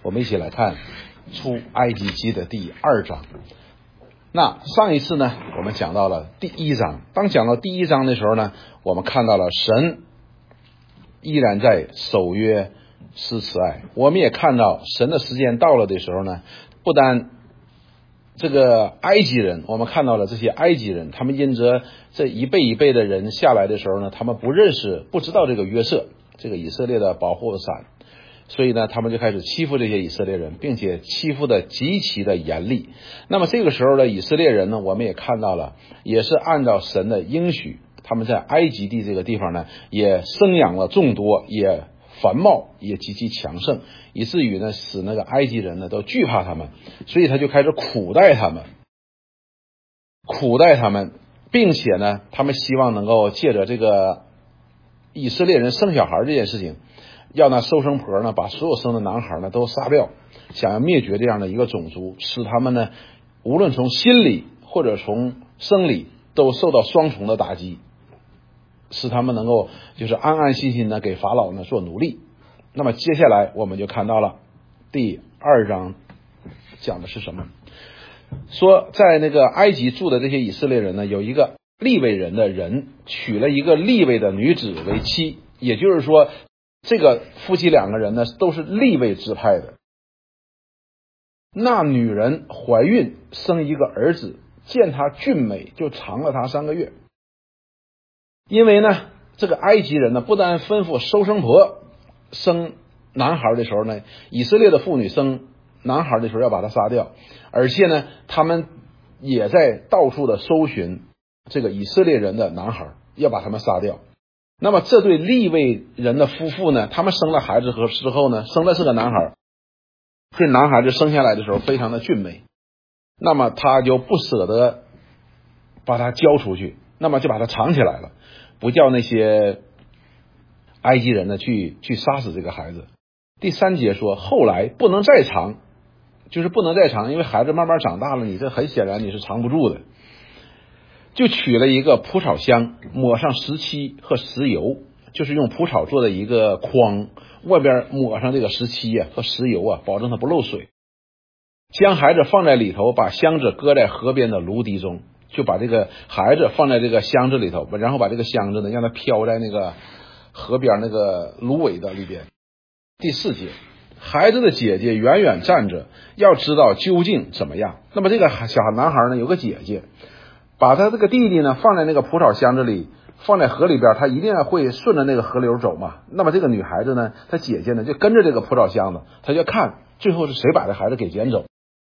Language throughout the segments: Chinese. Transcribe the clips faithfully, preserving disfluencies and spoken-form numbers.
我们一起来看出埃及记的第二章。那上一次呢，我们讲到了第一章。当讲到第一章的时候呢，我们看到了神依然在守约施慈爱。我们也看到神的时间到了的时候呢，不但这个埃及人，我们看到了这些埃及人，他们因着这一辈一辈的人下来的时候呢，他们不认识不知道这个约瑟，这个以色列的保护伞，所以呢他们就开始欺负这些以色列人，并且欺负的极其的严厉。那么这个时候的以色列人呢，我们也看到了，也是按照神的应许，他们在埃及地这个地方呢也生养了众多，也繁茂，也极其强盛，以至于呢使那个埃及人呢都惧怕他们，所以他就开始苦待他们苦待他们并且呢他们希望能够借着这个以色列人生小孩这件事情，要那收生婆呢把所有生的男孩呢都杀掉，想要灭绝这样的一个种族，使他们呢无论从心理或者从生理都受到双重的打击，使他们能够就是安安心心的给法老呢做奴隶。那么接下来我们就看到了第二章讲的是什么，说在那个埃及住的这些以色列人呢，有一个利未人的人娶了一个利未的女子为妻，也就是说这个夫妻两个人呢都是利未支派的。那女人怀孕生一个儿子，见他俊美，就藏了他三个月。因为呢这个埃及人呢不但吩咐收生婆生男孩的时候呢，以色列的妇女生男孩的时候要把他杀掉，而且呢他们也在到处的搜寻这个以色列人的男孩，要把他们杀掉。那么这对利未人的夫妇呢，他们生了孩子和之后呢，生的是个男孩，这男孩子生下来的时候非常的俊美，那么他就不舍得把他交出去，那么就把他藏起来了，不叫那些埃及人呢去去杀死这个孩子。第三节说，后来不能再藏，就是不能再藏，因为孩子慢慢长大了，你这很显然你是藏不住的，就取了一个蒲草箱，抹上石漆和石油，就是用蒲草做的一个筐，外边抹上这个石漆啊和石油啊，保证它不漏水，将孩子放在里头，把箱子搁在河边的芦荻中，就把这个孩子放在这个箱子里头，然后把这个箱子呢让它飘在那个河边那个芦苇的里边。第四节，孩子的姐姐远远站着，要知道究竟怎么样。那么这个小男孩呢有个姐姐，把他这个弟弟呢放在那个蒲草箱子里，放在河里边，他一定会顺着那个河流走嘛。那么这个女孩子呢，她姐姐呢就跟着这个蒲草箱子，她就看最后是谁把这孩子给捡走。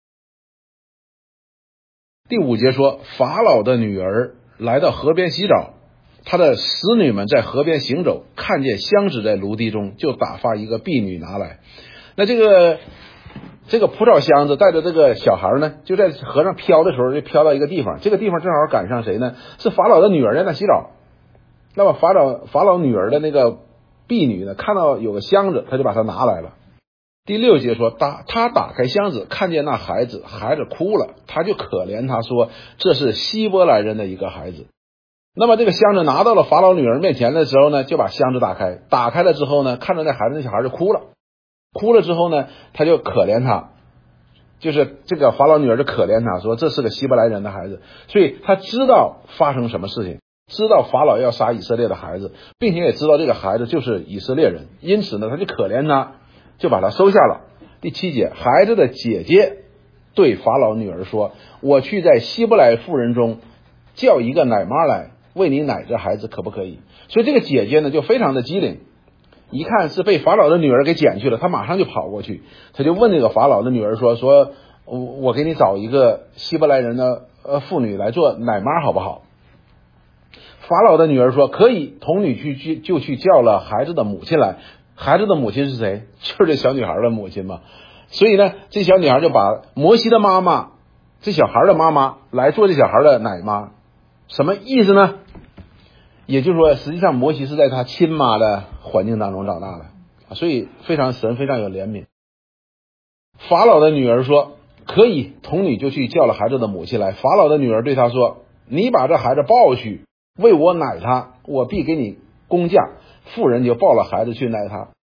第五节说，法老的女儿来到河边洗澡，他的使女们在河边行走，看见箱子在芦荻中，就打发一个婢女拿来。那这个这个蒲草箱子带着这个小孩呢，就在河上飘的时候就飘到一个地方，这个地方正好赶上谁呢？是法老的女儿在那洗澡。那么法老法老女儿的那个婢女呢，看到有个箱子，她就把它拿来了。第六节说，打他打开箱子，看见那孩子，孩子哭了，他就可怜他说，这是希伯来人的一个孩子。那么这个箱子拿到了法老女儿面前的时候呢，就把箱子打开，打开了之后呢，看着那孩子，那小孩就哭了，哭了之后呢，他就可怜他，就是这个法老女儿就可怜他说，这是个希伯来人的孩子。所以他知道发生什么事情，知道法老要杀以色列的孩子，并且也知道这个孩子就是以色列人，因此呢他就可怜他，就把他收下了。第七节，孩子的姐姐对法老女儿说，我去在希伯来妇人中叫一个奶妈来为你奶这孩子，可不可以？所以这个姐姐呢就非常的机灵，一看是被法老的女儿给捡去了，她马上就跑过去，她就问那个法老的女儿说说我给你找一个希伯来人的呃妇女来做奶妈好不好？法老的女儿说可以，童女去就去叫了孩子的母亲来。孩子的母亲是谁？就是这小女孩的母亲嘛。所以呢这小女孩就把摩西的妈妈，这小孩的妈妈来做这小孩的奶妈。什么意思呢？也就是说实际上摩西是在他亲妈的环境当中长大的，所以非常神非常有怜悯。法老的女儿说可以，童女就去叫了孩子的母亲来。法老的女儿对他说，你把这孩子抱去为我奶他，我必给你工价。妇人就抱了孩子去奶他。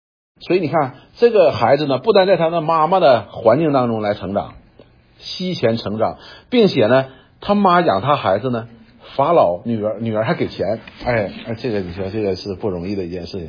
所以你看这个孩子呢，不但在他的妈妈的环境当中来成长，吸钱成长，并且呢他妈养他孩子呢，法老女儿女儿还给钱，哎，这个你说这个是不容易的一件事情。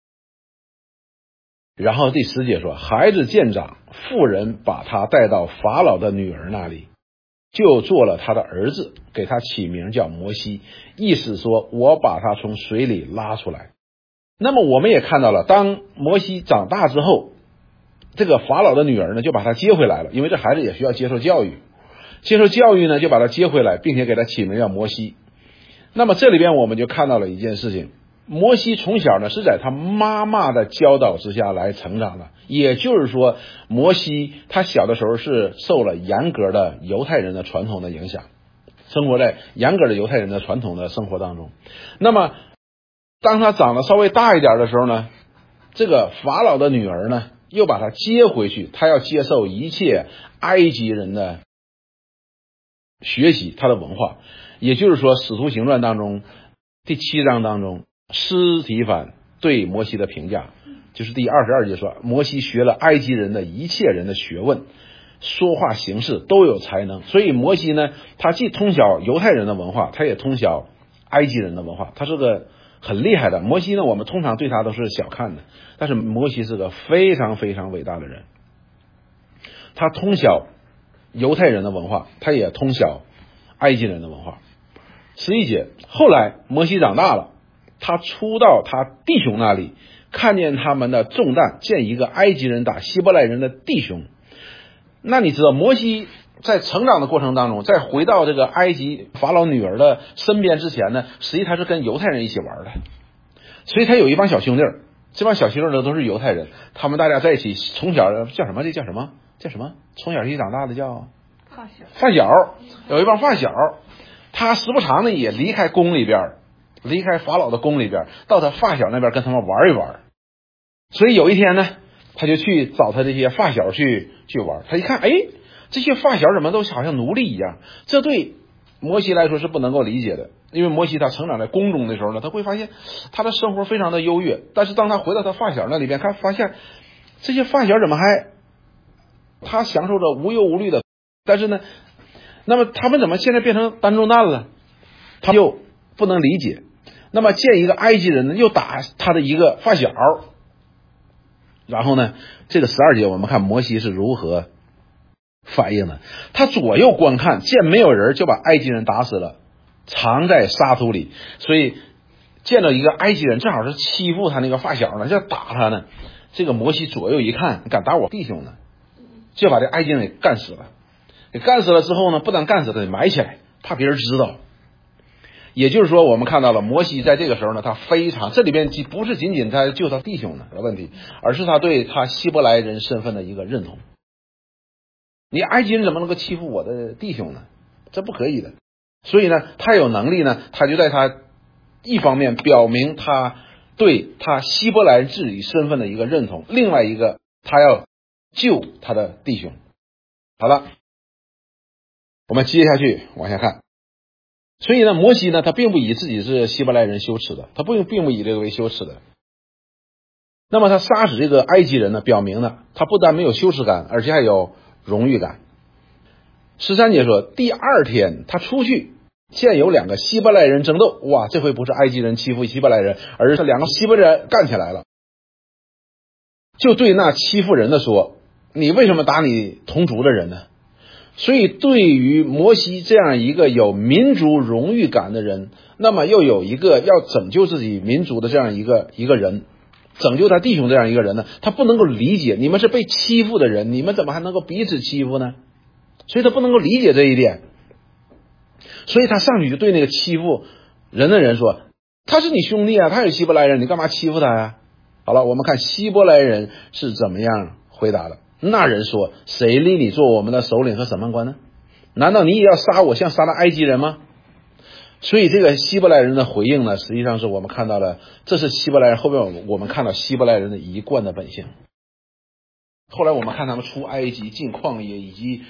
然后第十节说，孩子渐长，妇人把他带到法老的女儿那里，就做了他的儿子，给他起名叫摩西，意思说我把他从水里拉出来。那么我们也看到了，当摩西长大之后，这个法老的女儿呢就把他接回来了，因为这孩子也需要接受教育，接受教育呢就把他接回来，并且给他起名叫摩西。那么这里边我们就看到了一件事情，摩西从小呢是在他妈妈的教导之下来成长的，也就是说摩西他小的时候是受了严格的犹太人的传统的影响，生活在严格的犹太人的传统的生活当中。那么当他长得稍微大一点的时候呢，这个法老的女儿呢又把他接回去，他要接受一切埃及人的学习，他的文化。也就是说使徒行传当中第七章当中司提反对摩西的评价，就是第二十二节说，摩西学了埃及人的一切人的学问，说话行事都有才能。所以摩西呢，他既通晓犹太人的文化，他也通晓埃及人的文化，他是个很厉害的。摩西呢，我们通常对他都是小看的，但是摩西是个非常非常伟大的人，他通晓犹太人的文化，他也通晓埃及人的文化。十一节，后来摩西长大了，他出到他弟兄那里，看见他们的重担，见一个埃及人打希伯来人的弟兄。那你知道摩西在成长的过程当中，在回到这个埃及法老女儿的身边之前呢，实际他是跟犹太人一起玩的，所以他有一帮小兄弟，这帮小兄弟呢都是犹太人，他们大家在一起从小叫什么？这叫什么？叫什么？从小一起长大的叫发小。 发小，有一帮发小。他时不常的也离开宫里边，离开法老的宫里边，到他发小那边跟他们玩一玩。所以有一天呢，他就去找他这些发小去去玩。他一看，哎，这些发小怎么都好像奴隶一样？这对摩西来说是不能够理解的，因为摩西他成长在宫中的时候呢，他会发现他的生活非常的优越。但是当他回到他发小那里边，他发现这些发小怎么还他享受着无忧无虑的，但是呢，那么他们怎么现在变成担重担了？他又不能理解。那么见一个埃及人呢，又打他的一个发小。然后呢，这个十二节我们看摩西是如何反应的。他左右观看，见没有人，就把埃及人打死了，藏在沙土里。所以见到一个埃及人正好是欺负他那个发小呢，就要打他呢。这个摩西左右一看，你敢打我弟兄呢，就把这埃及人给干死了。给干死了之后呢，不但干死他，得埋起来，怕别人知道。也就是说，我们看到了摩西在这个时候呢，他非常，这里边不是仅仅他救他弟兄的问题，而是他对他希伯来人身份的一个认同。你埃及人怎么能够欺负我的弟兄呢？这不可以的。所以呢，他有能力呢，他就在他一方面表明他对他希伯来治理身份的一个认同，另外一个他要救他的弟兄。好了，我们接下去往下看。所以呢，摩西呢，他并不以自己是希伯来人羞耻的，他不并不以这个为羞耻的。那么他杀死这个埃及人呢，表明呢，他不但没有羞耻感，而且还有荣誉感。十三节说，第二天他出去，见有两个希伯来人争斗，哇，这回不是埃及人欺负希伯来人，而是两个希伯来人干起来了。就对那欺负人的说，你为什么打你同族的人呢？所以对于摩西这样一个有民族荣誉感的人，那么又有一个要拯救自己民族的这样一个一个人，拯救他弟兄这样一个人呢，他不能够理解，你们是被欺负的人，你们怎么还能够彼此欺负呢？所以他不能够理解这一点。所以他上去就对那个欺负人的人说，他是你兄弟啊，他是希伯来人，你干嘛欺负他呀？好了，我们看希伯来人是怎么样回答的。那人说，谁立你做我们的首领和审判官呢？难道你也要杀我，像杀了埃及人吗？所以这个希伯来人的回应呢，实际上是我们看到了，这是希伯来人后面我们看到希伯来人的一贯的本性。后来我们看他们出埃及进旷野，以及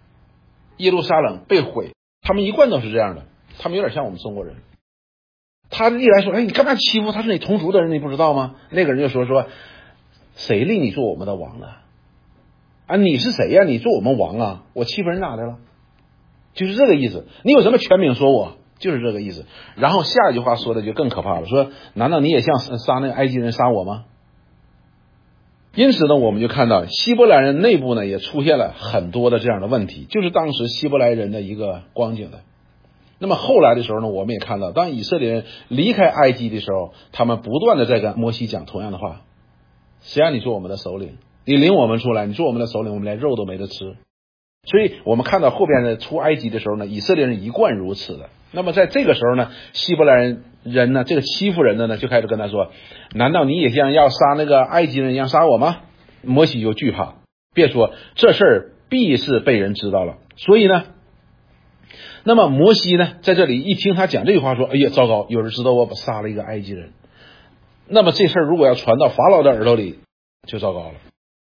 耶路撒冷被毁，他们一贯都是这样的，他们有点像我们中国人。 他一来说，哎，你干嘛欺负他是你同族的人，你不知道吗？那个人就说说，谁立你做我们的王了？啊，你是谁呀、啊？你做我们王啊？我欺负人哪来了？就是这个意思。你有什么权柄说我？就是这个意思。然后下一句话说的就更可怕了，说难道你也像杀那个埃及人杀我吗？因此呢，我们就看到希伯来人内部呢也出现了很多的这样的问题，就是当时希伯来人的一个光景的。那么后来的时候呢，我们也看到，当以色列人离开埃及的时候，他们不断的在跟摩西讲同样的话：谁让你做我们的首领？你领我们出来，你做我们的首领，我们连肉都没得吃。所以我们看到后边的出埃及的时候呢，以色列人一贯如此的。那么在这个时候呢，希伯来人人呢，这个欺负人的呢，就开始跟他说：难道你也像要杀那个埃及人一样杀我吗？摩西就惧怕，别说这事儿必是被人知道了。所以呢，那么摩西呢，在这里一听他讲这句话，说：哎呀，糟糕，有人知道我杀了一个埃及人。那么这事儿如果要传到法老的耳朵里，就糟糕了。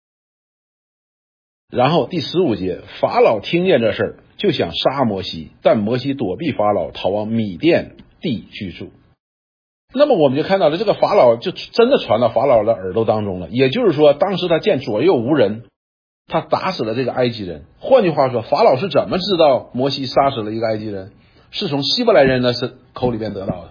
然后第十五节，法老听见这事儿，就想杀摩西，但摩西躲避法老，逃往米甸地居住。那么我们就看到了，这个法老就真的传到法老的耳朵当中了。也就是说，当时他见左右无人，他打死了这个埃及人。换句话说，法老是怎么知道摩西杀死了一个埃及人？是从希伯来人的口里边得到的。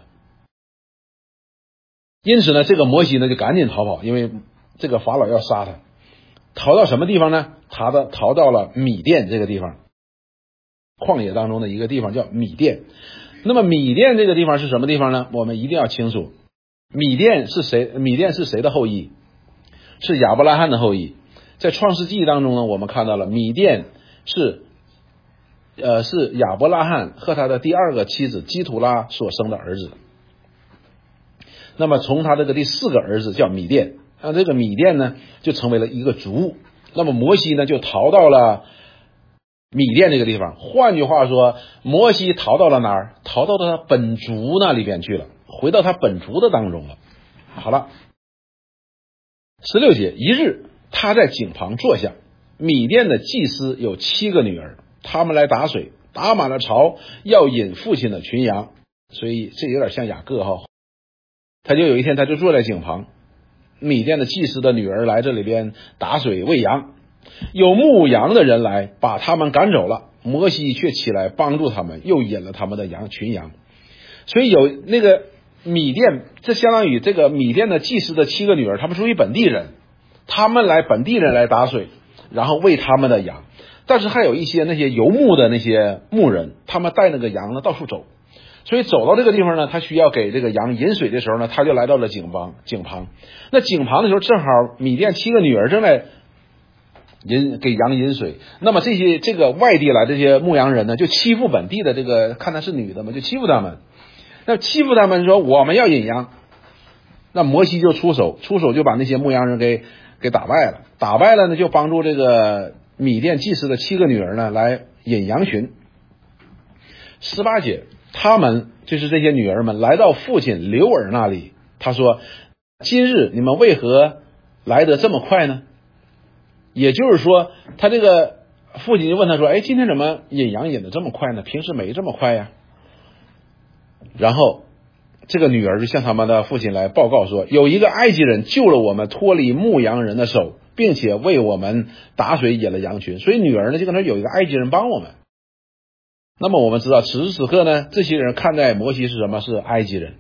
因此呢，这个摩西呢就赶紧逃跑，因为这个法老要杀他。逃到什么地方呢？逃到逃到了米甸这个地方，旷野当中的一个地方叫米甸。那么米甸这个地方是什么地方呢？我们一定要清楚，米甸是谁？米甸是谁的后裔？是亚伯拉罕的后裔。在创世纪当中呢，我们看到了米甸是呃是亚伯拉罕和他的第二个妻子基图拉所生的儿子。那么从他这个第四个儿子叫米甸，那这个米甸呢就成为了一个族。那么摩西呢就逃到了米甸这个地方。换句话说，摩西逃到了哪儿？逃到了他本族那里边去了，回到他本族的当中了。好了，十六节，一日他在井旁坐下，米甸的祭司有七个女儿，他们来打水，打满了槽，要引父亲的群羊。所以这有点像雅各哈。他就有一天他就坐在井旁，米甸的祭司的女儿来这里边打水喂羊，有牧羊的人来把他们赶走了，摩西却起来帮助他们，又引了他们的羊群羊。所以有那个米甸，这相当于这个米甸的祭司的七个女儿，他们属于本地人，他们来本地人来打水，然后喂他们的羊。但是还有一些那些游牧的那些牧人，他们带那个羊呢到处走。所以走到这个地方呢，他需要给这个羊饮水的时候呢，他就来到了井旁。井旁，那井旁的时候，正好米甸七个女儿正在饮给羊饮水。那么这些这个外地来的这些牧羊人呢，就欺负本地的这个，看他是女的嘛，就欺负他们。那欺负他们说我们要饮羊，那摩西就出手，出手就把那些牧羊人给给打败了。打败了呢，就帮助这个米甸祭司的七个女儿呢来引羊群。十八节。他们就是这些女儿们来到父亲刘尔那里，他说：今日你们为何来得这么快呢？也就是说，他这个父亲就问他说：哎，今天怎么引羊引得这么快呢？平时没这么快呀。然后这个女儿就向他们的父亲来报告说，有一个埃及人救了我们脱离牧羊人的手，并且为我们打水引了羊群。所以女儿呢就跟他有一个埃及人帮我们。那么我们知道，此时此刻呢，这些人看待摩西是什么？是埃及人。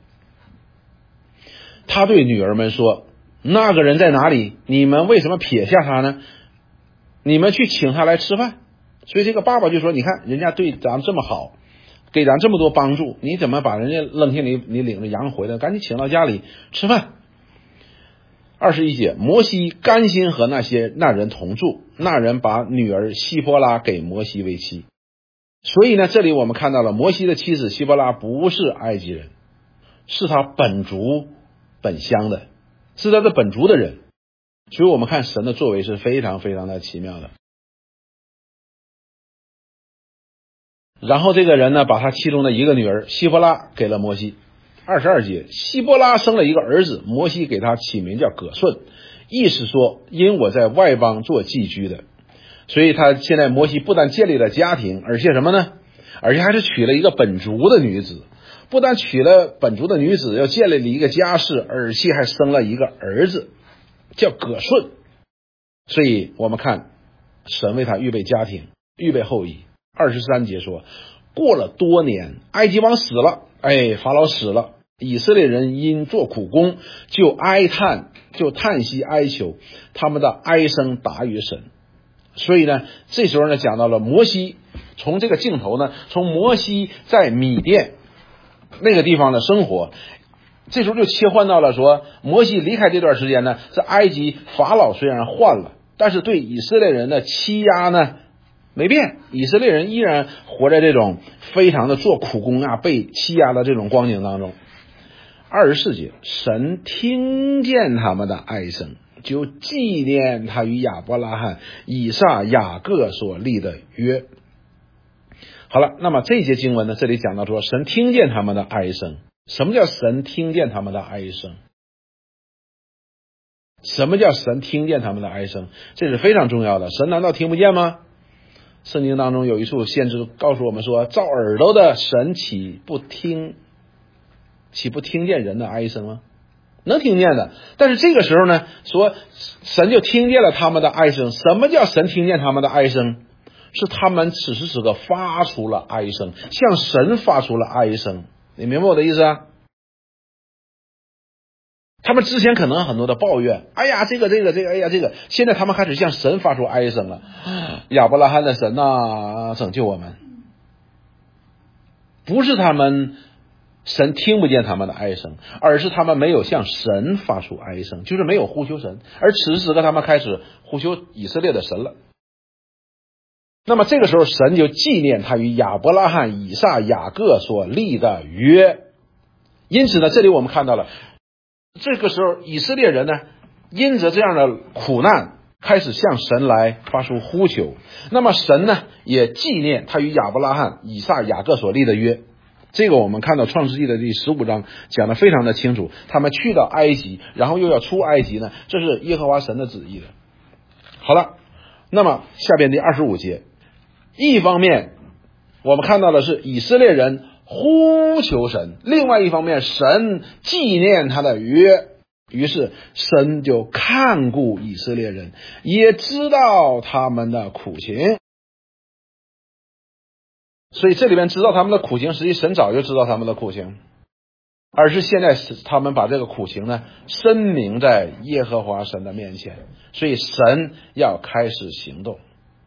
他对女儿们说：那个人在哪里？你们为什么撇下他呢？你们去请他来吃饭。所以这个爸爸就说：你看人家对咱这么好，给咱这么多帮助，你怎么把人家扔下你？你领着羊回来，赶紧请到家里吃饭。二十一节，摩西甘心和那些那人同住，那人把女儿希波拉给摩西为妻。所以呢，这里我们看到了摩西的妻子希波拉不是埃及人，是他本族本乡的，是他的本族的人。所以我们看神的作为是非常非常的奇妙的。然后这个人呢，把他其中的一个女儿希波拉给了摩西。二十二节，希波拉生了一个儿子，摩西给他起名叫葛顺，意思说因我在外邦做寄居的。所以他现在摩西不但建立了家庭，而且什么呢？而且还是娶了一个本族的女子。 不但娶了本族的女子，又建立了一个家室，而且还生了一个儿子，叫葛顺。所以我们看神为他预备家庭，预备后裔。二十三节说，过了多年，埃及王死了，哎，法老死了，以色列人因做苦工，就哀叹，就叹息哀求，他们的哀声达于神。所以呢，这时候呢，讲到了摩西，从这个镜头呢，从摩西在米甸那个地方的生活，这时候就切换到了说，摩西离开这段时间呢，在埃及法老虽然换了，但是对以色列人的欺压呢没变，以色列人依然活在这种非常的做苦工啊，被欺压的这种光景当中。二十四节，神听见他们的哀声，就纪念他与亚伯拉罕、以撒、雅各所立的约。好了，那么这节经文呢，这里讲到说，神听见他们的哀声。什么叫神听见他们的哀声？什么叫神听见他们的哀声？这是非常重要的。神难道听不见吗？圣经当中有一处先知告诉我们说，造耳朵的神岂不听岂不听见人的哀声吗？能听见的。但是这个时候呢，说神就听见了他们的哀声。什么叫神听见他们的哀声？是他们此时此刻发出了哀声，向神发出了哀声。你明白我的意思啊？他们之前可能很多的抱怨，哎呀这个这个这个，哎呀这个，现在他们开始向神发出哀声了。亚伯拉罕的神啊，拯救我们。不是他们神听不见他们的哀声，而是他们没有向神发出哀声，就是没有呼求神。而此时此刻他们开始呼求以色列的神了。那么这个时候神就纪念他与亚伯拉罕、以撒、雅各所立的约。因此呢，这里我们看到了这个时候以色列人呢，因着这样的苦难开始向神来发出呼求。那么神呢也纪念他与亚伯拉罕、以撒、雅各所立的约。这个我们看到创世纪的第十五章讲得非常的清楚，他们去到埃及，然后又要出埃及呢，这是耶和华神的旨意的。好了，那么下边第二十五节，一方面我们看到的是以色列人呼求神，另外一方面神纪念他的约。于是神就看顾以色列人，也知道他们的苦情。所以这里面知道他们的苦情，实际神早就知道他们的苦情，而是现在他们把这个苦情呢申明在耶和华神的面前，所以神要开始行动。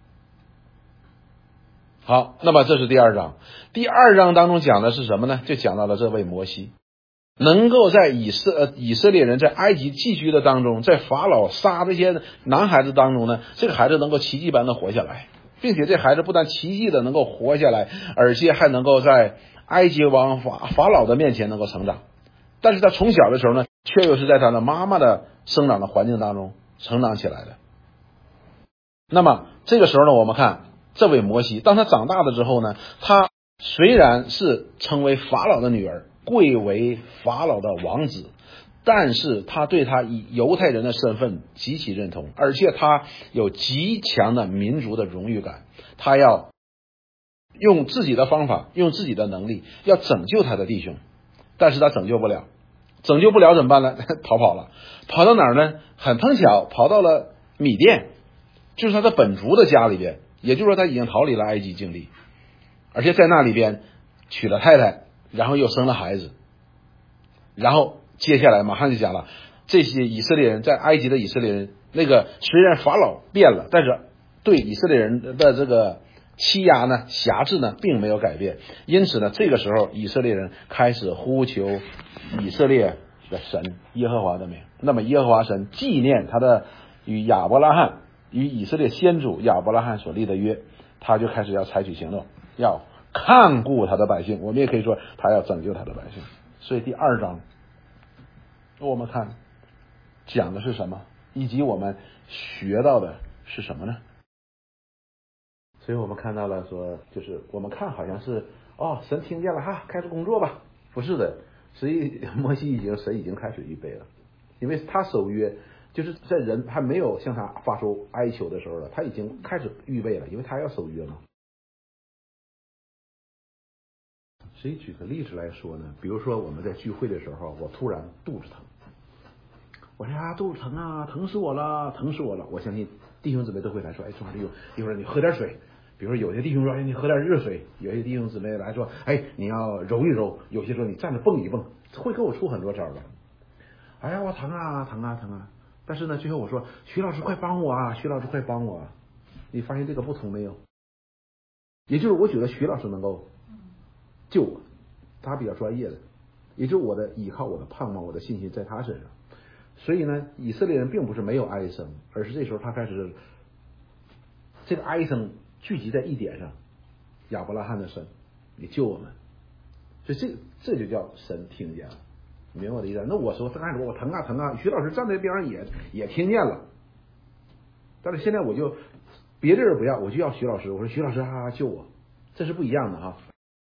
好，那么这是第二章。第二章当中讲的是什么呢？就讲到了这位摩西能够在以色呃以色列人在埃及寄居的当中，在法老杀这些男孩子当中呢，这个孩子能够奇迹般的活下来，并且这孩子不但奇迹的能够活下来，而且还能够在埃及王法法老的面前能够成长。但是他从小的时候呢，却又是在他的妈妈的生长的环境当中成长起来的。那么这个时候呢，我们看这位摩西，当他长大了之后呢，他虽然是称为法老的女儿，贵为法老的王子，但是他对他以犹太人的身份极其认同，而且他有极强的民族的荣誉感。他要用自己的方法，用自己的能力要拯救他的弟兄，但是他拯救不了。拯救不了怎么办呢？逃跑了。跑到哪儿呢？很碰巧跑到了米甸，就是他的本族的家里边，也就是说他已经逃离了埃及境地，而且在那里边娶了太太，然后又生了孩子。然后接下来马上就讲了，这些以色列人在埃及的以色列人，那个虽然法老变了，但是对以色列人的这个欺压呢、辖制呢并没有改变。因此呢，这个时候以色列人开始呼求以色列的神耶和华的名。那么耶和华神纪念他的与亚伯拉罕与以色列先祖亚伯拉罕所立的约，他就开始要采取行动，要看顾他的百姓。我们也可以说他要拯救他的百姓。所以第二章我们看讲的是什么，以及我们学到的是什么呢？所以我们看到了说，就是我们看好像是哦，神听见了哈，开始工作吧。不是的，所以摩西已经神已经开始预备了，因为他守约，就是在人还没有向他发出哀求的时候了，他已经开始预备了，因为他要守约嘛。 所以举个例子来说呢，比如说我们在聚会的时候，我突然肚子疼，我说啊肚子疼啊，疼死我了，疼死我了。我相信弟兄姊妹都会来说，哎，中华弟兄，一会儿你喝点水。比如说有些弟兄说，哎，你喝点热水；有些弟兄姊妹来说，哎，你要揉一揉；有些说你站着蹦一蹦，会给我出很多招的。哎呀，我疼啊，疼啊，疼啊！但是呢，最后我说，徐老师快帮我啊，徐老师快帮我啊！你发现这个不同没有？也就是我觉得徐老师能够救我，他比较专业的，也就是我的依靠、我的盼望、我的信心在他身上。所以呢，以色列人并不是没有哀声，而是这时候他开始这个哀声聚集在一点上，亚伯拉罕的神，你救我们，所以这这就叫神听见了，明白我的意思？那我说刚开始我疼啊疼啊，徐老师站在边上也也听见了，但是现在我就别的人不要，我就要徐老师，我说徐老师哈哈救我，这是不一样的哈。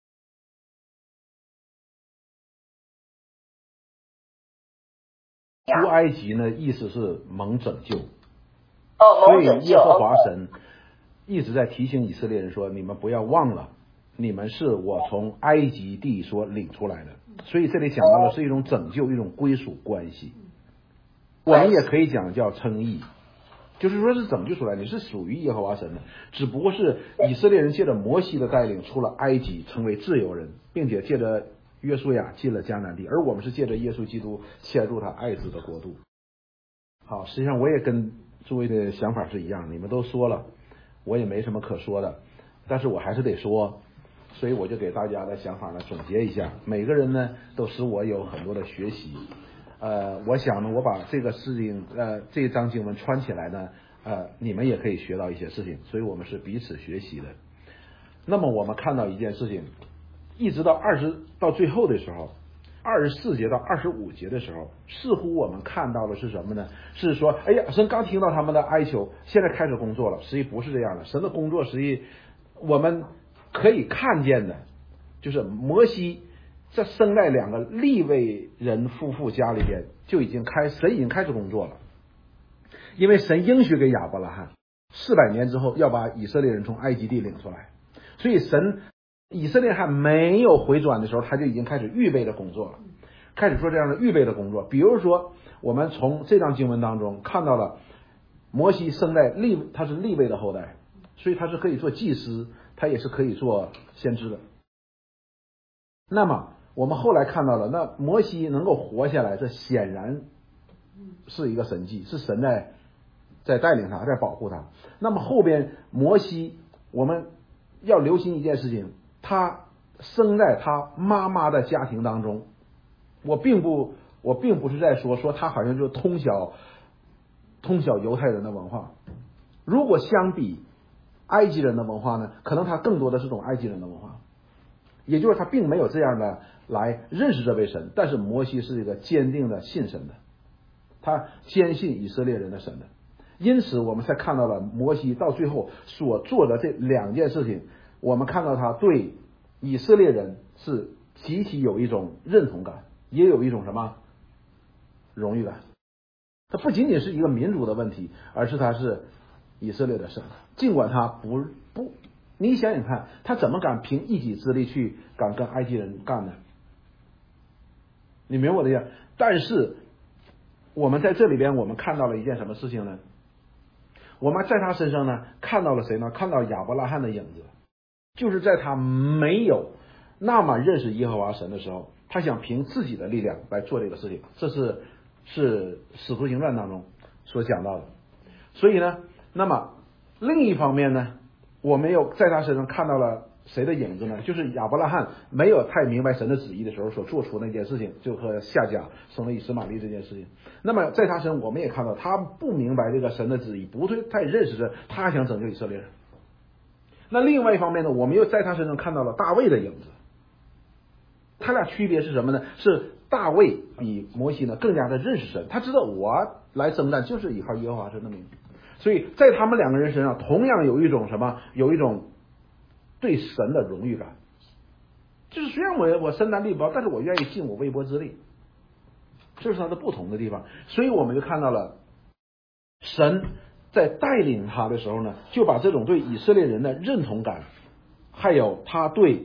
出埃及呢，意思是蒙拯救， 哦，蒙拯救。 所以耶和华神一直在提醒以色列人说，你们不要忘了，你们是我从埃及地所领出来的。所以这里讲到的是一种拯救，一种归属关系。我们也可以讲叫称义，就是说是拯救出来，你是属于耶和华神的，只不过是以色列人借着摩西的带领出了埃及，成为自由人，并且借着约书亚进了迦南地，而我们是借着耶稣基督迁入他爱子的国度。好，实际上我也跟诸位的想法是一样，你们都说了，我也没什么可说的，但是我还是得说，所以我就给大家的想法呢总结一下，每个人呢都使我有很多的学习。呃，我想呢，我把这个事情，呃，这一章经文穿起来呢，呃，你们也可以学到一些事情，所以我们是彼此学习的。那么我们看到一件事情，一直到二十到最后的时候，二十四节到二十五节的时候，似乎我们看到的是什么呢？是说，哎呀，神刚听到他们的哀求，现在开始工作了。实际不是这样的，神的工作实际我们可以看见的，就是摩西这生在两个利未人夫妇家里边，就已经开神已经开始工作了，因为神应许给亚伯拉罕四百年之后要把以色列人从埃及地领出来，所以神以色列还没有回转的时候，他就已经开始预备的工作了，开始做这样的预备的工作。比如说，我们从这章经文当中看到了摩西生在利，他是利未的后代，所以他是可以做祭司，他也是可以做先知的。那么我们后来看到了，那摩西能够活下来，这显然是一个神迹，是神在在带领他，在保护他。那么后边摩西，我们要留心一件事情，他生在他妈妈的家庭当中。我并不，我并不是在说说他好像就通晓通晓犹太人的文化。如果相比埃及人的文化呢，可能他更多的是种埃及人的文化。也就是他并没有这样的来认识这位神，但是摩西是一个坚定的信神的，他坚信以色列人的神的，因此我们才看到了摩西到最后所做的这两件事情，我们看到他对以色列人是极其有一种认同感，也有一种什么荣誉感。他不仅仅是一个民族的问题，而是他是以色列的神，尽管他不不。你想想看，他怎么敢凭一己之力去敢跟埃及人干呢？你明白我的意思？但是我们在这里边，我们看到了一件什么事情呢？我们在他身上呢，看到了谁呢？看到亚伯拉罕的影子，就是在他没有那么认识耶和华神的时候，他想凭自己的力量来做这个事情，这是是使徒行传当中所讲到的。所以呢，那么另一方面呢，我们又在他身上看到了谁的影子呢？就是亚伯拉罕没有太明白神的旨意的时候所做出那件事情，就和夏甲生了以实玛利这件事情。那么在他身上我们也看到他不明白这个神的旨意，不对，太认识着他想拯救以色列人。那另外一方面呢，我们又在他身上看到了大卫的影子。他俩区别是什么呢？是大卫比摩西呢更加的认识神，他知道我来征战就是依靠耶和华神的名。所以在他们两个人身上同样有一种什么，有一种对神的荣誉感，就是虽然我我身单力薄，但是我愿意尽我微薄之力，这是他的不同的地方。所以我们就看到了神在带领他的时候呢，就把这种对以色列人的认同感，还有他对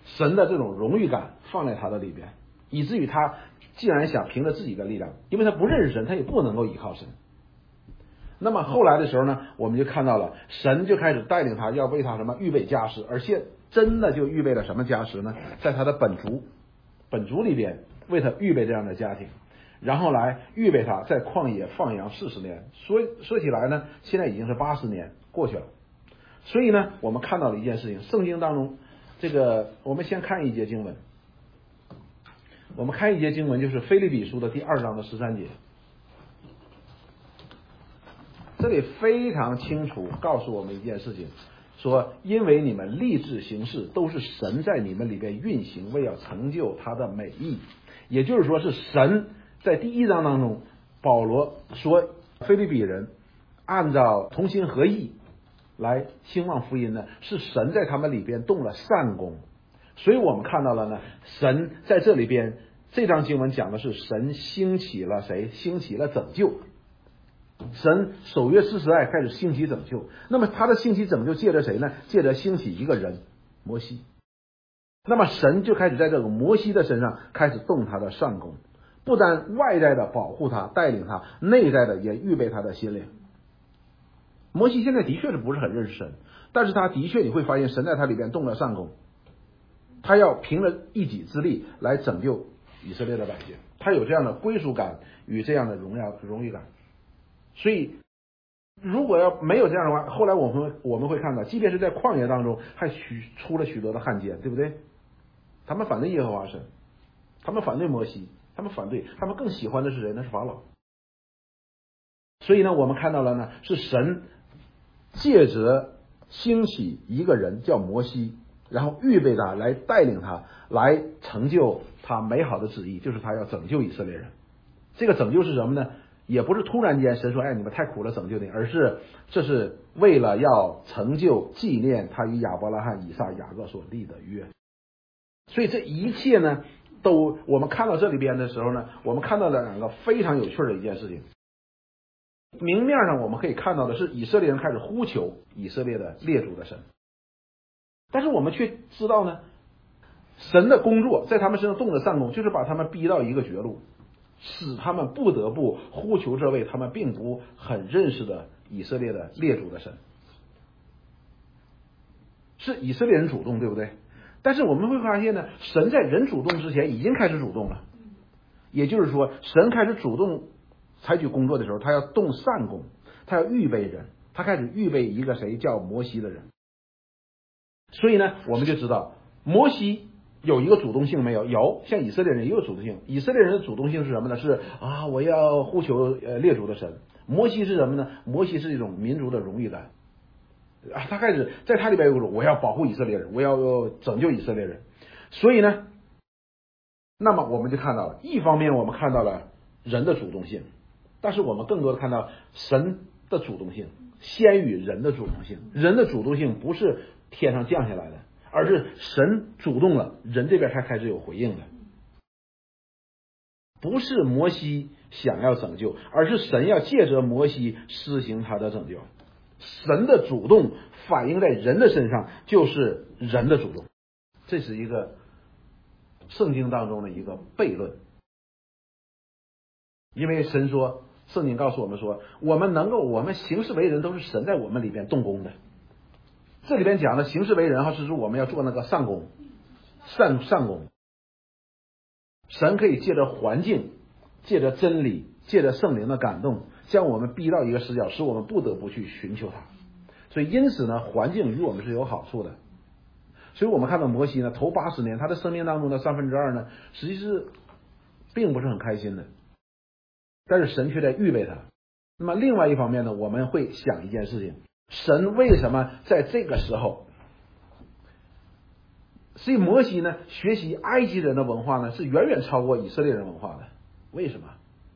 神的这种荣誉感放在他的里边，以至于他既然想凭着自己的力量，因为他不认识神，他也不能够依靠神。那么后来的时候呢，我们就看到了神就开始带领他要为他什么预备家室，而且真的就预备了什么家室呢？在他的本族本族里边为他预备这样的家庭，然后来预备他在旷野放羊四十年。说说起来呢，现在已经是八十年过去了。所以呢，我们看到了一件事情，圣经当中这个我们先看一节经文，我们看一节经文，就是腓立比书的第二章的十三节。这里非常清楚告诉我们一件事情，说因为你们立志行事，都是神在你们里边运行，为要成就他的美意。也就是说，是神在第一章当中，保罗说腓立比人按照同心合意来兴旺福音呢，是神在他们里边动了善功。所以我们看到了呢，神在这里边这章经文讲的是神兴起了谁？兴起了拯救。神守约施慈爱，开始兴起拯救。那么他的兴起拯救借着谁呢？借着兴起一个人，摩西。那么神就开始在这个摩西的身上开始动他的善功，不但外在的保护他带领他，内在的也预备他的心灵。摩西现在的确是不是很认识神，但是他的确你会发现神在他里边动了善功，他要凭着一己之力来拯救以色列的百姓，他有这样的归属感与这样的荣耀荣誉感。所以如果要没有这样的话，后来我们我们会看到，即便是在旷野当中还许出了许多的汉奸，对不对？他们反对耶和华神，他们反对摩西，他们反对，他们更喜欢的是谁？那是法老。所以呢，我们看到了呢，是神借着兴起一个人叫摩西，然后预备他来带领他来成就他美好的旨意，就是他要拯救以色列人。这个拯救是什么呢？也不是突然间神说哎你们太苦了拯救你，而是这是为了要成就纪念他与亚伯拉罕以撒雅各所立的约。所以这一切呢都我们看到这里边的时候呢，我们看到了两个非常有趣的一件事情。明面上我们可以看到的是以色列人开始呼求以色列的列祖的神，但是我们却知道呢，神的工作在他们身上动的善功，就是把他们逼到一个绝路，使他们不得不呼求这位他们并不很认识的以色列的列祖的神。是以色列人主动，对不对？但是我们会发现呢，神在人主动之前已经开始主动了。也就是说，神开始主动采取工作的时候，他要动善功，他要预备人，他开始预备一个谁叫摩西的人。所以呢，我们就知道摩西有一个主动性没有？有，像以色列人也有主动性。以色列人的主动性是什么呢？是啊，我要呼求呃列祖的神。摩西是什么呢？摩西是一种民族的荣誉感啊，他开始在他里边有种我要保护以色列人，我要拯救以色列人。所以呢，那么我们就看到了，一方面我们看到了人的主动性，但是我们更多的看到神的主动性先于人的主动性。人的主动性不是天上降下来的，而是神主动了，人这边才开始有回应的。不是摩西想要拯救，而是神要借着摩西施行他的拯救。神的主动反映在人的身上，就是人的主动。这是一个圣经当中的一个悖论。因为神说，圣经告诉我们说，我们能够我们行事为人都是神在我们里边动工的。这里边讲的行事为人哈，是说我们要做那个善功，善善功。神可以借着环境，借着真理，借着圣灵的感动，将我们逼到一个死角，使我们不得不去寻求他。所以因此呢，环境与我们是有好处的。所以我们看到摩西呢，头八十年他的生命当中的三分之二呢，实际是并不是很开心的，但是神却在预备他。那么另外一方面呢，我们会想一件事情，神为什么在这个时候，所以摩西呢学习埃及人的文化呢是远远超过以色列人文化的。为什么？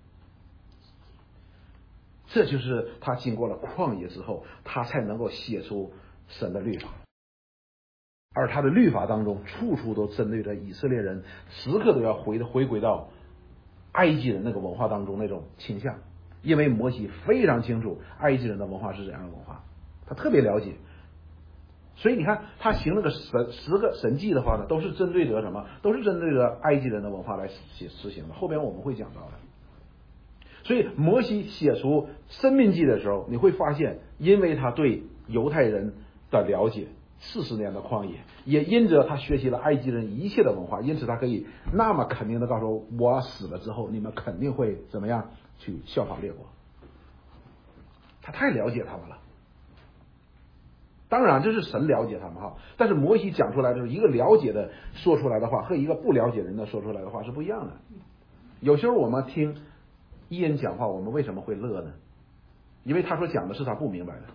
这就是他经过了旷野之后，他才能够写出神的律法。而他的律法当中处处都针对着以色列人时刻都要回回归到埃及人那个文化当中那种倾向。因为摩西非常清楚埃及人的文化是怎样的文化，他特别了解， 所以你看他行了个神十个神迹的话呢，都是针对着什么？都是针对着埃及人的文化来实实行的。后边我们会讲到的。所以摩西写出申命记的时候，你会发现，因为他对犹太人的了解，四十年的旷野，也因着他学习了埃及人一切的文化，因此他可以那么肯定的告诉我，我死了之后，你们肯定会怎么样去效法列国。他太了解他们了。当然这是神了解他们哈，但是摩西讲出来的是一个了解的说出来的话和一个不了解人的说出来的话是不一样的。有时候我们听伊人讲话，我们为什么会乐呢？因为他所讲的是他不明白的。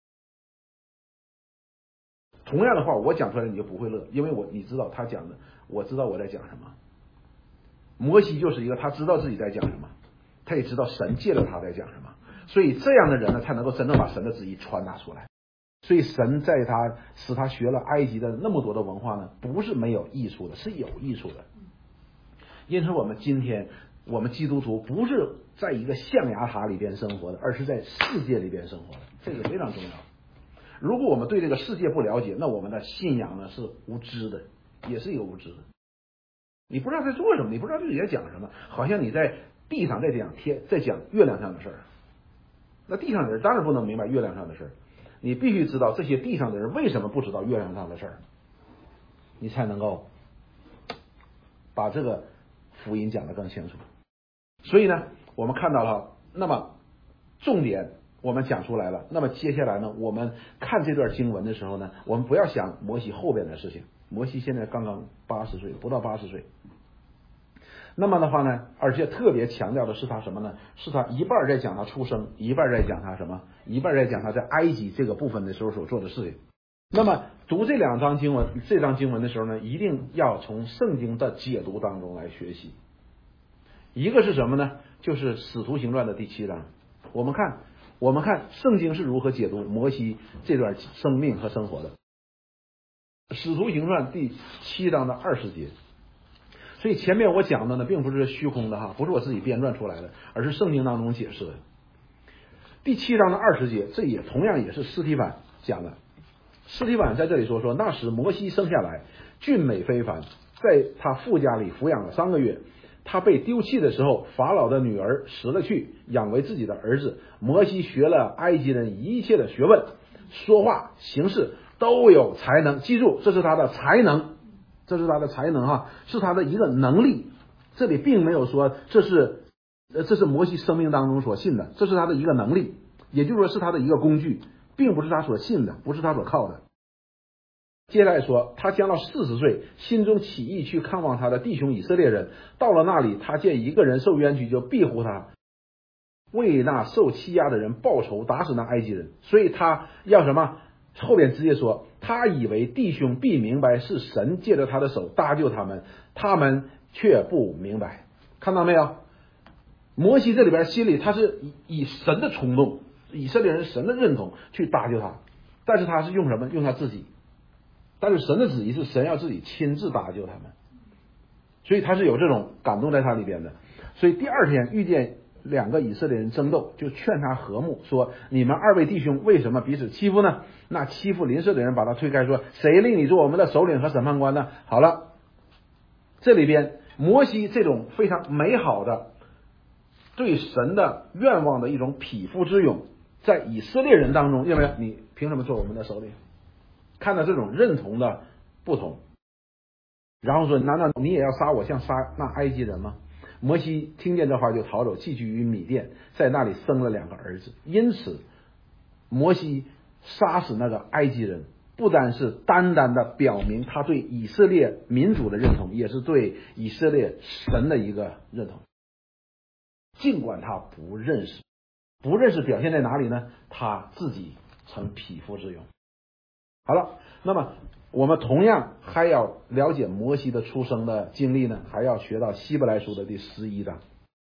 同样的话我讲出来你就不会乐，因为我你知道他讲的，我知道我在讲什么。摩西就是一个他知道自己在讲什么，他也知道神借着他在讲什么，所以这样的人呢才能够真正把神的旨意传达出来。所以神在他使他学了埃及的那么多的文化呢，不是没有益处的，是有益处的。因此我们今天我们基督徒不是在一个象牙塔里边生活的，而是在世界里边生活的，这个非常重要。如果我们对这个世界不了解，那我们的信仰呢是无知的，也是一个无知的。你不知道在做什么，你不知道自己在讲什么，好像你在地上在讲天，在讲月亮上的事儿。那地上的人当然不能明白月亮上的事儿，你必须知道这些地上的人为什么不知道月亮上的事儿，你才能够把这个福音讲得更清楚。所以呢，我们看到了，那么重点我们讲出来了。那么接下来呢，我们看这段经文的时候呢，我们不要想摩西后边的事情。摩西现在刚刚八十岁，不到八十岁。那么的话呢，而且特别强调的是他什么呢？是他一半在讲他出生，一半在讲他什么？一半在讲他在埃及这个部分的时候所做的事情。那么读这两章经文，这章经文的时候呢，一定要从圣经的解读当中来学习。一个是什么呢？就是使徒行传的第七章。我们看，我们看圣经是如何解读摩西这段生命和生活的。使徒行传第七章的二十节。所以前面我讲的呢，并不是虚空的哈，不是我自己编撰出来的，而是圣经当中解释的。第七章的二十节，这也同样也是司提反讲的。司提反在这里说说，那时摩西生下来，俊美非凡，在他父家里抚养了三个月。他被丢弃的时候，法老的女儿拾了去，养为自己的儿子。摩西学了埃及人一切的学问，说话行事都有才能。记住，这是他的才能，这是他的才能哈，是他的一个能力。这里并没有说这是呃这是摩西生命当中所信的，这是他的一个能力，也就是说是他的一个工具，并不是他所信的，不是他所靠的。接下来说，他将到四十岁，心中起意去看望他的弟兄以色列人。到了那里，他见一个人受冤屈，就庇护他，为那受欺压的人报仇，打死那埃及人。所以他要什么？后边直接说，他以为弟兄必明白是神借着他的手搭救他们，他们却不明白。看到没有？摩西这里边心里他是以以神的冲动，以色列人神的认同去搭救他，但是他是用什么？用他自己。但是神的旨意是神要自己亲自搭救他们，所以他是有这种感动在他里边的。所以第二天遇见两个以色列人争斗，就劝他和睦，说你们二位弟兄为什么彼此欺负呢？那欺负邻舍的人把他推开，说谁令你做我们的首领和审判官呢？好了，这里边摩西这种非常美好的对神的愿望的一种匹夫之勇，在以色列人当中，认为你凭什么做我们的首领？看到这种认同的不同，然后说难道你也要杀我像杀那埃及人吗？摩西听见这话就逃走，寄居于米甸，在那里生了两个儿子。因此摩西杀死那个埃及人，不单是单单的表明他对以色列民族的认同，也是对以色列神的一个认同。尽管他不认识，不认识表现在哪里呢？他自己成匹夫之勇。好了，那么我们同样还要了解摩西的出生的经历呢，还要学到希伯来书的第十一章。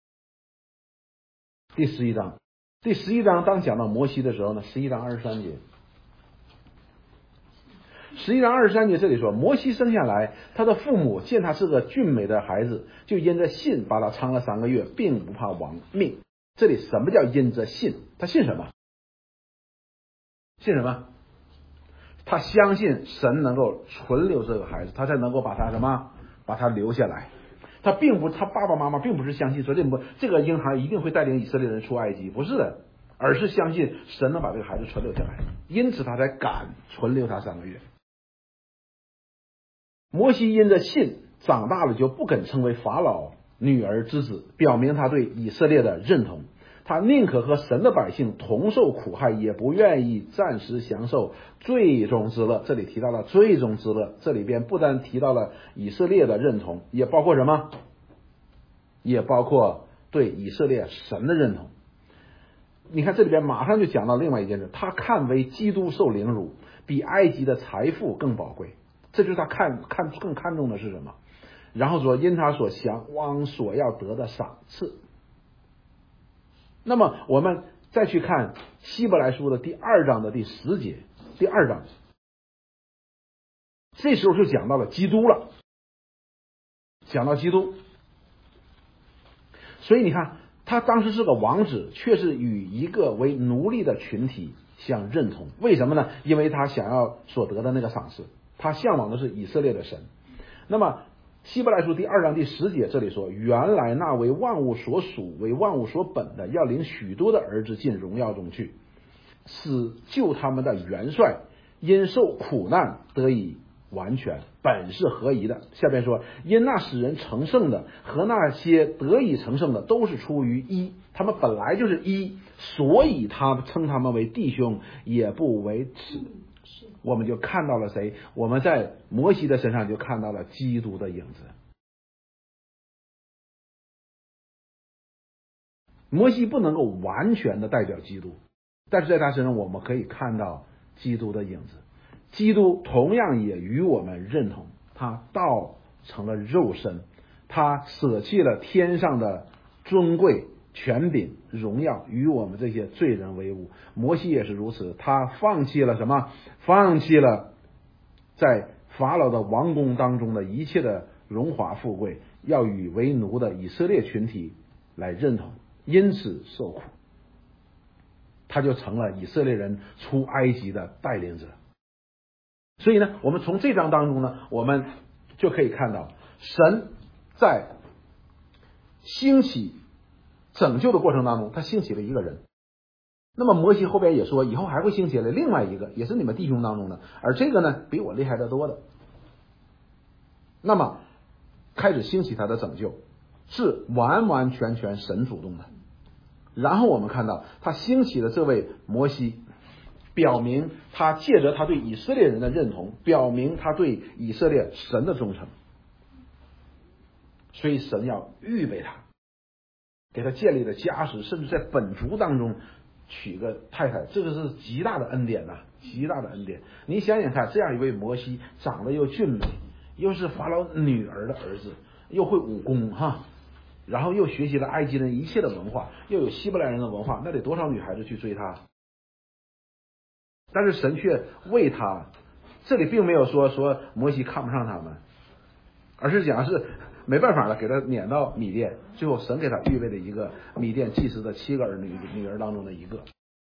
第十一章，第十一章当讲到摩西的时候呢，十一章二十三节，十一章二十三节这里说，摩西生下来，他的父母见他是个俊美的孩子，就因着信把他藏了三个月，并不怕亡命。这里什么叫因着信？他信什么？信什么？ 他相信神能够存留这个孩子，他才能够把他什么把他留下来。他并不，他爸爸妈妈并不是相信说这不这个婴孩一定会带领以色列人出埃及，不是的，而是相信神能把这个孩子存留下来，因此他才敢存留他三个月。摩西因着信长大了就不肯成为法老女儿之子，表明他对以色列的认同。他宁可和神的百姓同受苦害，也不愿意暂时享受最终之乐。这里提到了最终之乐，这里边不单提到了以色列的认同，也包括什么？也包括对以色列神的认同。你看这里边马上就讲到另外一件事，他看为基督受凌辱比埃及的财富更宝贵，这就是他看看更看重的是什么？然后说因他所向往所要得的赏赐。那么我们再去看希伯来书的第二章的第十节，第二章，这时候就讲到了基督了，讲到基督。所以你看，他当时是个王子，却是与一个为奴隶的群体相认同。为什么呢？因为他想要所得的那个赏赐，他向往的是以色列的神。那么希伯来书第二章第十节这里说，原来那为万物所属为万物所本的，要领许多的儿子进荣耀中去，使救他们的元帅因受苦难得以完全，本是合宜的。下边说，因那使人成圣的和那些得以成圣的都是出于一，他们本来就是一，所以他称他们为弟兄，也不为耻。我们就看到了谁？我们在摩西的身上就看到了基督的影子。摩西不能够完全的代表基督，但是在他身上我们可以看到基督的影子。基督同样也与我们认同，他道成了肉身，他舍弃了天上的尊贵、权柄、荣耀，与我们这些罪人为伍。摩西也是如此，他放弃了什么？放弃了在法老的王宫当中的一切的荣华富贵，要与为奴的以色列群体来认同，因此受苦。他就成了以色列人出埃及的带领者。所以呢，我们从这章当中呢，我们就可以看到神在兴起拯救的过程当中，他兴起了一个人。那么摩西后边也说，以后还会兴起来另外一个，也是你们弟兄当中的，而这个呢比我厉害得多的。那么开始兴起他的拯救是完完全全神主动的。然后我们看到他兴起的这位摩西，表明他借着他对以色列人的认同，表明他对以色列神的忠诚。所以神要预备他，给他建立了家室，甚至在本族当中娶个太太，这个是极大的恩典呐、啊，极大的恩典。你想想看，这样一位摩西，长得又俊美，又是法老女儿的儿子，又会武功哈，然后又学习了埃及人一切的文化，又有希伯来人的文化，那得多少女孩子去追他？但是神却为他，这里并没有说说摩西看不上他们，而是讲是没办法了，给他撵到米甸，最后神给他预备了一个米甸祭司的七个儿女女儿当中的一个。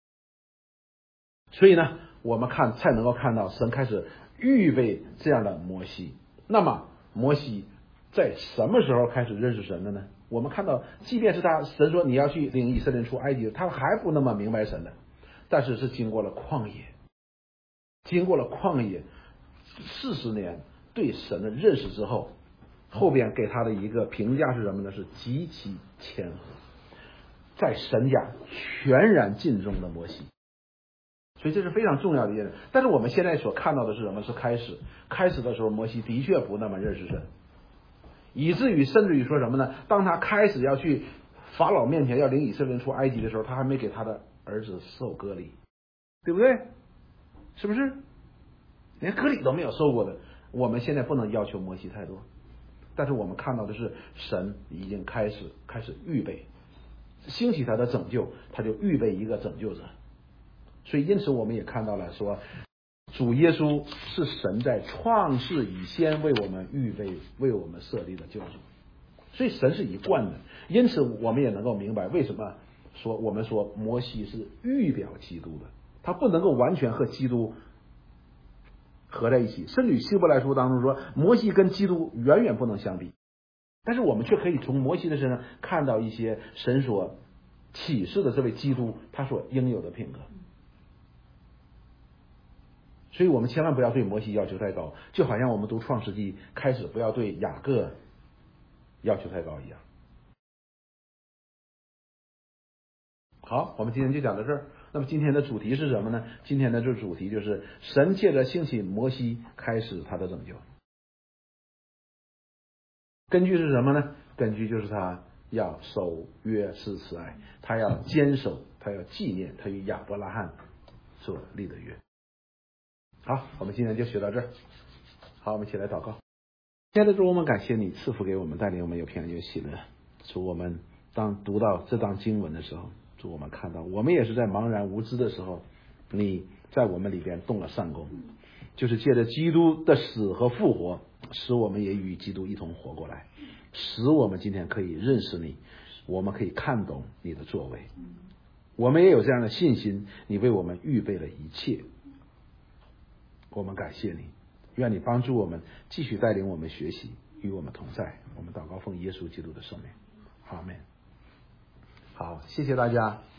所以呢，我们看才能够看到神开始预备这样的摩西。那么摩西在什么时候开始认识神的呢？我们看到，即便是他神说你要去领以色列人出埃及，他还不那么明白神的，但是是经过了旷野，经过了旷野四十年对神的认识之后，后边给他的一个评价是什么呢？是极其谦和，在神家全然尽忠的摩西。所以这是非常重要的一件事。但是我们现在所看到的是什么？是开始开始的时候，摩西的确不那么认识神，以至于甚至于说什么呢？当他开始要去法老面前要领以色列人出埃及的时候，他还没给他的儿子受割礼，对不对？是不是？连割礼都没有受过的，我们现在不能要求摩西太多。但是我们看到的是，神已经开始开始预备兴起他的拯救，他就预备一个拯救者。所以因此我们也看到了说，主耶稣是神在创世以先为我们预备为我们设立的救主。所以神是一贯的，因此我们也能够明白为什么说我们说摩西是预表基督的，他不能够完全和基督合在一起。甚至于希伯来书当中说，摩西跟基督远远不能相比，但是我们却可以从摩西的身上看到一些神所启示的这位基督他所应有的品格。所以我们千万不要对摩西要求太高，就好像我们读创世纪开始不要对雅各要求太高一样。好，我们今天就讲到这儿。那么今天的主题是什么呢？今天的这主题就是神借着兴起摩西开始他的拯救。根据是什么呢？根据就是他要守约施慈爱，他要坚守，他要纪念他与亚伯拉罕所立的约。好，我们今天就学到这儿。好，我们一起来祷告。亲爱的主，我们感谢你赐福给我们，带领我们有平安有喜乐。主，我们当读到这章经文的时候，主，我们看到我们也是在茫然无知的时候，你在我们里边动了善功，就是借着基督的死和复活，使我们也与基督一同活过来，使我们今天可以认识你，我们可以看懂你的作为。我们也有这样的信心，你为我们预备了一切。我们感谢你，愿你帮助我们继续带领我们学习，与我们同在。我们祷告奉耶稣基督的圣名，阿们。好，谢谢大家。